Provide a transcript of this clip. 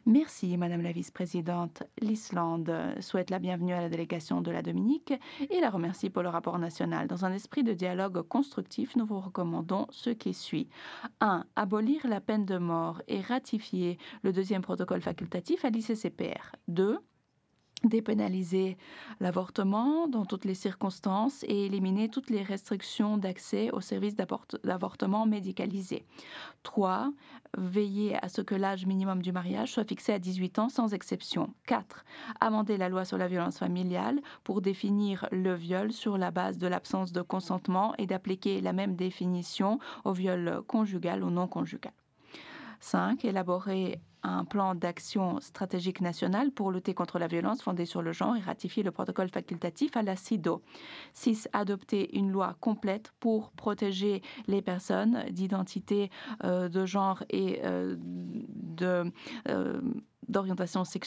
Merci, Madame la vice-présidente. L'Islande souhaite la bienvenue à la délégation de la Dominique et la remercie pour le rapport national. Dans un esprit de dialogue constructif, nous vous recommandons ce qui suit. 1. Abolir la peine de mort et ratifier le deuxième protocole facultatif à l'ICCPR. 2. Dépénaliser l'avortement dans toutes les circonstances et éliminer toutes les restrictions d'accès aux services d'avortement médicalisé. 3. Veiller à ce que l'âge minimum du mariage soit fixé à 18 ans sans exception. 4. Amender la loi sur la violence familiale pour définir le viol sur la base de l'absence de consentement et d'appliquer la même définition au viol conjugal ou non conjugal. 5. Élaborer un plan d'action stratégique national pour lutter contre la violence fondée sur le genre et ratifier le protocole facultatif à la CIDO. 6. Adopter une loi complète pour protéger les personnes d'identité de genre et d'orientation sexuelle